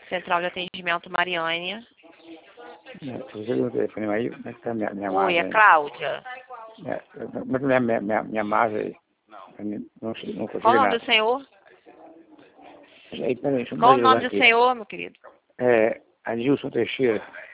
Central de Atendimento Mariânia. Você viu o telefone aí? Como é que tá minha Oi, masa é aí? Cláudia. Como é que minha masa aí? Não consigo Qual o nome nada. do senhor? Peraí, deixa eu Qual me o nome ajudar do aqui. senhor, meu querido? Adilson Teixeira.